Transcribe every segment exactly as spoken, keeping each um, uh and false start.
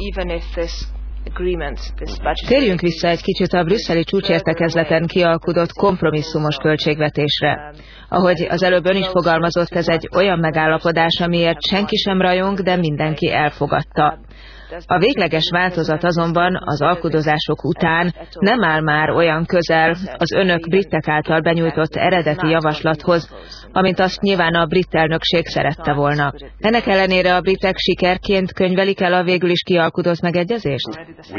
Térjünk vissza egy kicsit a brüsszeli csúcsértekezleten kialkudott kompromisszumos költségvetésre. Ahogy az előbb ön is fogalmazott, ez egy olyan megállapodás, amiért senki sem rajong, de mindenki elfogadta. A végleges változat azonban az alkudozások után nem áll már olyan közel az önök britek által benyújtott eredeti javaslathoz, amint azt nyilván a brit elnökség szerette volna. Ennek ellenére a britek sikerként könyvelik el a végül is kialkudozott megegyezést?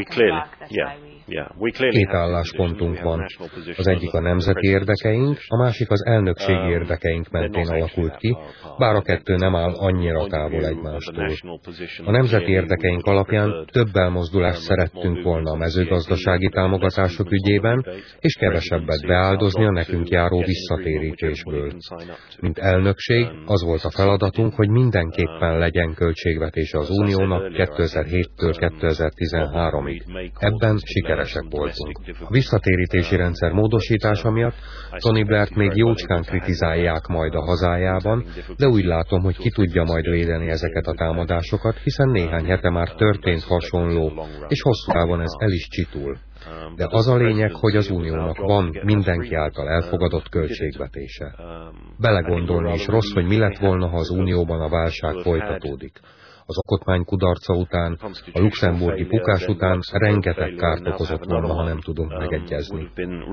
Két álláspontunk van. Az egyik a nemzeti érdekeink, a másik az elnökségi érdekeink mentén alakult ki, bár a kettő nem áll annyira távol egymástól. A nemzeti érdekeink alapján több elmozdulást szerettünk volna a mezőgazdasági támogatások ügyében, és kevesebbet beáldozni a nekünk járó visszatérítésből. Mint elnökség, az volt a feladatunk, hogy mindenképpen legyen költségvetése az Uniónak kétezer-héttől kétezer-tizenháromig. Ebben sikeresek voltunk. A visszatérítési rendszer módosítása miatt Tony Blair-t még jócskán kritizálják majd a hazájában, de úgy látom, hogy ki tudja majd védeni ezeket a támadásokat, hiszen néhány hete már történt hasonló, és hosszú távon ez el is csitul. De az a lényeg, hogy az Uniónak van mindenki által elfogadott költségvetése. Belegondolni is rossz, hogy mi lett volna, ha az Unióban a válság folytatódik. Az alkotmány kudarca után, a luxemburgi bukás után rengeteg kárt okozott volna, ha nem tudunk megegyezni.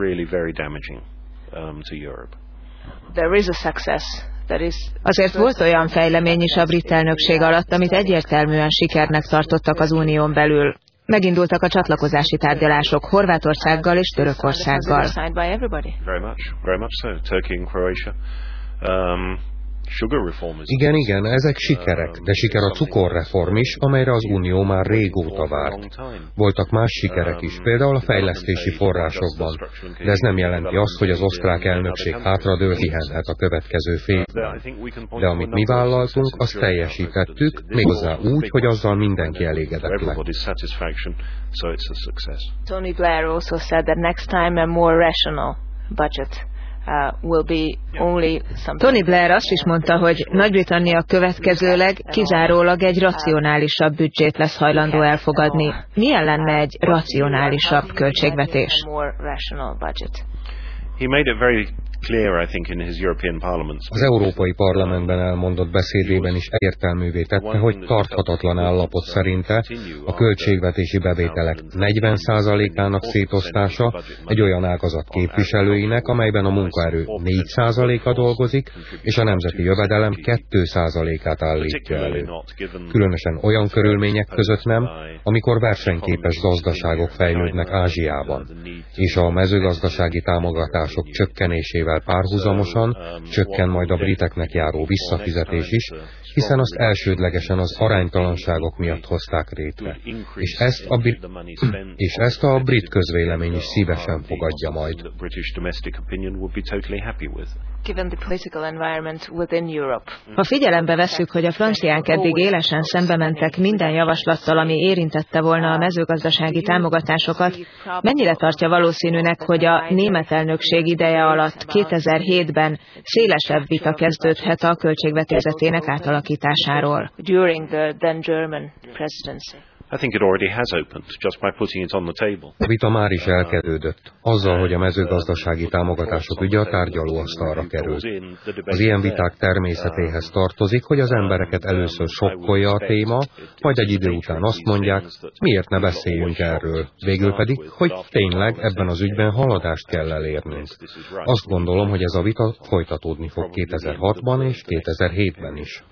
Azért volt olyan fejlemény is a brit elnökség alatt, amit egyértelműen sikernek tartottak az Unión belül. Megindultak a csatlakozási tárgyalások Horvátországgal és Törökországgal. Igen, igen, ezek sikerek, de siker a cukorreform is, amelyre az Unió már régóta várt. Voltak más sikerek is, például a fejlesztési forrásokban, de ez nem jelenti azt, hogy az osztrák elnökség hátradől pihenhet a következő fél. De amit mi vállaltunk, azt teljesítettük, méghozzá úgy, hogy azzal mindenki elégedett lett. Tony Blair also said that next time a more rational budget Tony Blair azt is mondta, hogy Nagy-Britannia következőleg kizárólag egy racionálisabb büdzsét lesz hajlandó elfogadni. Milyen lenne egy racionálisabb költségvetés? Az Európai Parlamentben elmondott beszédében is egyértelművé tette, hogy tarthatatlan állapot szerinte a költségvetési bevételek negyven százalékának szétosztása egy olyan ágazat képviselőinek, amelyben a munkaerő négy százaléka dolgozik, és a nemzeti jövedelem két százalékát állítja elő. Különösen olyan körülmények között nem, amikor versenyképes gazdaságok fejlődnek Ázsiában, és a mezőgazdasági támogatások csökkenésével párhuzamosan csökken majd a briteknek járó visszafizetés is, hiszen azt elsődlegesen az aránytalanságok miatt hozták létre. És ezt a, brit... és ezt a brit közvélemény is szívesen fogadja majd. Ha figyelembe vesszük, hogy a franciák eddig élesen szembe mentek minden javaslattal, ami érintette volna a mezőgazdasági támogatásokat, mennyire tartja valószínűnek, hogy a német elnökség ideje alatt kétezer-hétben szélesebb vita kezdődhet a költségvetésének átalakításáról? A vita már is elkezdődött, azzal, hogy a mezőgazdasági támogatások ügye a tárgyalóasztalra került. Az ilyen viták természetéhez tartozik, hogy az embereket először sokkolja a téma, majd egy idő után azt mondják, miért ne beszéljünk erről, végül pedig, hogy tényleg ebben az ügyben haladást kell elérnünk. Azt gondolom, hogy ez a vita folytatódni fog kétezer-hatban és kétezer-hétben is.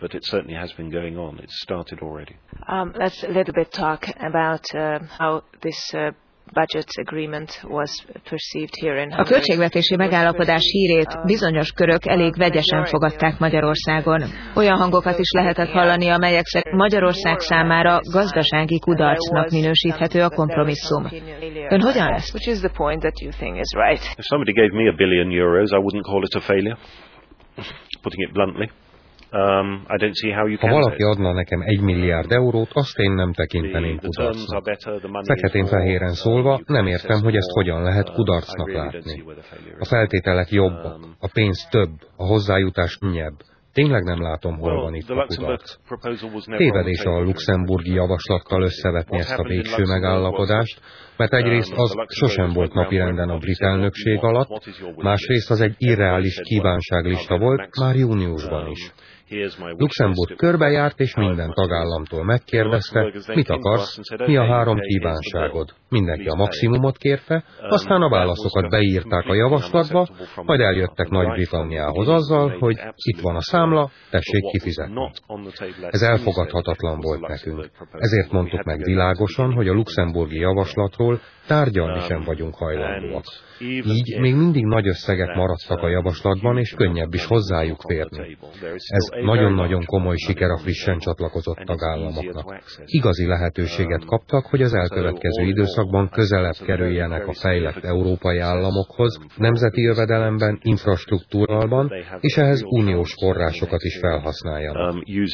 Um, let's a little bit talk about uh, how this uh, budget agreement was perceived here in Hungary. A költségvetési megállapodás hírét bizonyos körök elég vegyesen fogadták Magyarországon. Olyan hangokat is lehetett hallani, amelyek szerint Magyarország számára gazdasági kudarcnak minősíthető a kompromisszum. Ön hogyan lesz? Which is the point that you think is right? If somebody gave me a billion euros, I wouldn't call it a failure. Putting it bluntly. Um, I don't see how you can. Ha valaki adna nekem egy milliárd eurót, azt én nem tekinteném kudarcnak. Feketén-fehéren szólva, nem értem, hogy ezt hogyan lehet kudarcnak látni. A feltételek jobbak, a pénz több, a hozzájutás könnyebb. Tényleg nem látom, hol van itt a kudarc. Tévedés a luxemburgi javaslattal összevetni ezt a végső megállapodást, mert egyrészt az sosem volt napirenden a brit elnökség alatt, másrészt az egy irreális kívánságlista volt már júniusban is. Luxemburg körbejárt, és minden tagállamtól megkérdezte, mit akarsz, mi a három kívánságod. Mindenki a maximumot kérte, aztán a válaszokat beírták a javaslatba, majd eljöttek Nagy-Britanniához azzal, hogy itt van a számla, tessék kifizetni. Ez elfogadhatatlan volt nekünk. Ezért mondtuk meg világosan, hogy a luxemburgi javaslatról tárgyalni sem vagyunk hajlandóak. Így még mindig nagy összegek maradtak a javaslatban, és könnyebb is hozzájuk férni. Ez nagyon-nagyon komoly siker a frissen csatlakozott tagállamoknak. Igazi lehetőséget kaptak, hogy az elkövetkező időszakban közelebb kerüljenek a fejlett európai államokhoz, nemzeti jövedelemben, infrastruktúrában, és ehhez uniós forrásokat is felhasználjanak.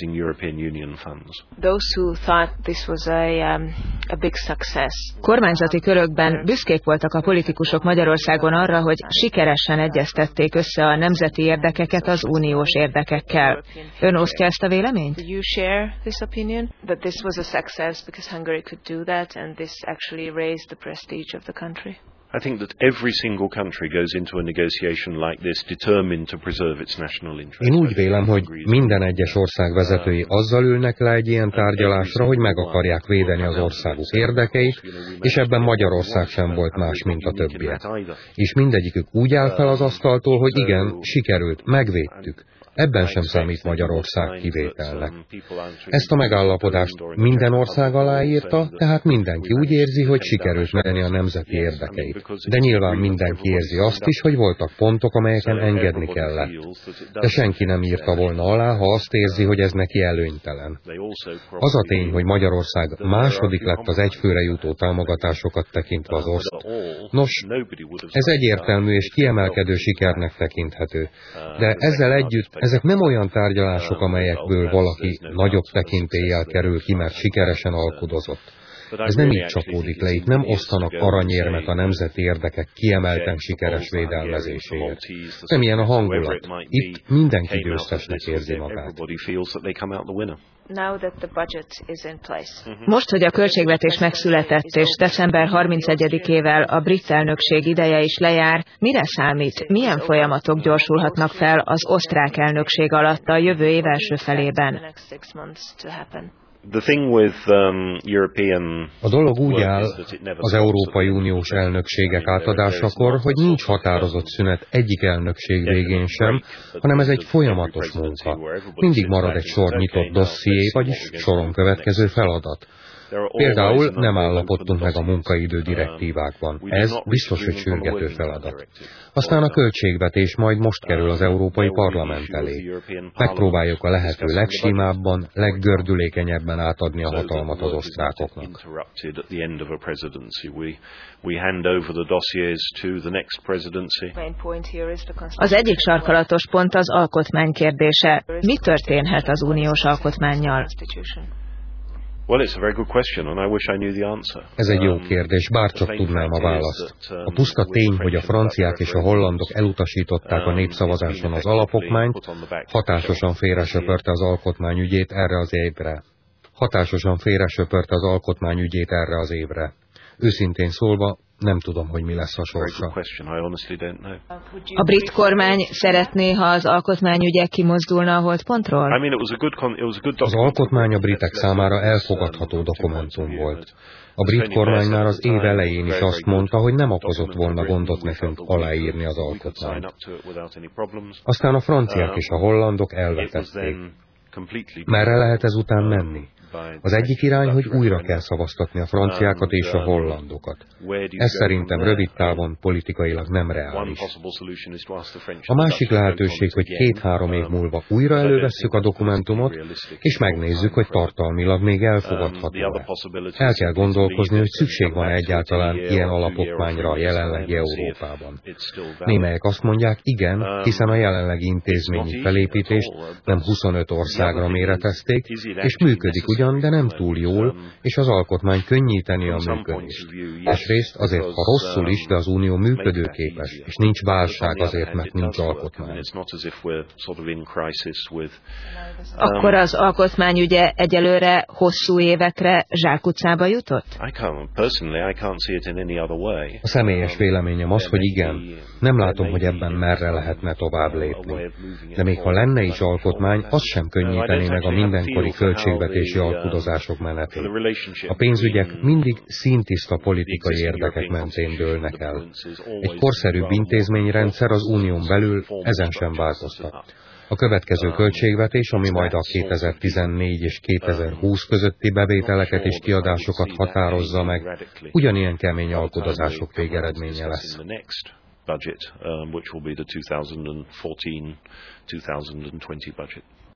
Kormányzati körökben büszkék voltak a politikusok Magyarországon arra, hogy sikeresen egyeztették össze a nemzeti érdekeket az uniós érdekekkel. Ön osztja ezt a véleményt? I think that every single country goes into a negotiation like this determined to preserve its national interest. Én úgy vélem, hogy minden egyes ország vezetői azzal ülnek le egy ilyen tárgyalásra, hogy meg akarják védeni az országuk érdekeit, és ebben Magyarország sem volt más, mint a többiek. És mindegyikük úgy áll fel az asztaltól, hogy igen, sikerült, megvédtük. Ebben sem számít Magyarország kivételnek. Ezt a megállapodást minden ország aláírta, tehát mindenki úgy érzi, hogy sikerült megvenni a nemzeti érdekeit. De nyilván mindenki érzi azt is, hogy voltak pontok, amelyeken engedni kellett. De senki nem írta volna alá, ha azt érzi, hogy ez neki előnytelen. Az a tény, hogy Magyarország második lett az egyfőre jutó támogatásokat tekintve az ország. Nos, ez egyértelmű és kiemelkedő sikernek tekinthető. De ezzel együtt ezek nem olyan tárgyalások, amelyekből valaki nagyobb tekintéllyel kerül ki, mert sikeresen alkudozott. Ez nem így csapódik le, itt nem osztanak aranyérmet a nemzeti érdekek kiemelten sikeres védelmezéséért. Nem ilyen a hangulat. Itt mindenki győztesnek érzi magát. Most, hogy a költségvetés megszületett, és december harmincegyedikével a brit elnökség ideje is lejár, mire számít, milyen folyamatok gyorsulhatnak fel az osztrák elnökség alatt a jövő év első felében? A dolog úgy áll az Európai Uniós elnökségek átadásakor, hogy nincs határozott szünet egyik elnökség végén sem, hanem ez egy folyamatos munka. Mindig marad egy sor nyitott dosszié, vagyis soron következő feladat. Például nem állapodtunk meg a munkaidő direktívákban. Ez biztos, hogy sürgető feladat. Aztán a költségvetés majd most kerül az Európai Parlament elé. Megpróbáljuk a lehető legsimábban, leggördülékenyebben átadni a hatalmat az osztrákoknak. Az egyik sarkalatos pont az alkotmány kérdése. Mi történhet az uniós alkotmánnyal? Ez egy jó kérdés, bárcsak tudnám a választ. A puszta tény, hogy a franciák és a hollandok elutasították a népszavazáson az alapokmányt, hatásosan félresöpörte az alkotmány ügyét erre az évre. Hatásosan félresöpörte az alkotmány ügyét erre az évre. Őszintén szólva, nem tudom, hogy mi lesz a sorsa. A brit kormány szeretné, ha az alkotmányügyek kimozdulna a holdpontról? Az alkotmány a britek számára elfogadható dokumentum volt. A brit kormány már az év elején is azt mondta, hogy nem okozott volna gondot nekünk aláírni az alkotmányt. Aztán a franciák és a hollandok elvetették. Merre lehet ezután menni? Az egyik irány, hogy újra kell szavaztatni a franciákat és a hollandokat. Ez szerintem rövid távon politikailag nem reális. A másik lehetőség, hogy két-három év múlva újra elővesszük a dokumentumot, és megnézzük, hogy tartalmilag még elfogadható-e. El kell gondolkozni, hogy szükség van egyáltalán ilyen alapokmányra a jelenlegi Európában. Némelyek azt mondják, igen, hiszen a jelenlegi intézményi felépítést nem huszonöt országra méretezték, és működik ugyan, ugyan, de nem túl jól, és az alkotmány könnyíteni a működést. Másrészt azért, ha rosszul is, de az Unió működőképes, és nincs válság azért, mert nincs alkotmány. Akkor az alkotmány ugye egyelőre hosszú évekre zsákutcába jutott? A személyes véleményem az, hogy igen. Nem látom, hogy ebben merre lehetne tovább lépni. De még ha lenne is alkotmány, az sem könnyítené meg a mindenkori költségvetési alkudozások menetét. A pénzügyek mindig színtiszta politikai érdekek mentén dőlnek el. Egy korszerűbb intézményrendszer az unión belül ezen sem változtat. A következő költségvetés, ami majd a kétezer-tizennégy és kétezer-húsz közötti bevételeket és kiadásokat határozza meg, ugyanilyen kemény alkudozások végeredménye lesz. Budget, um, which will be the two thousand fourteen two thousand twenty budget.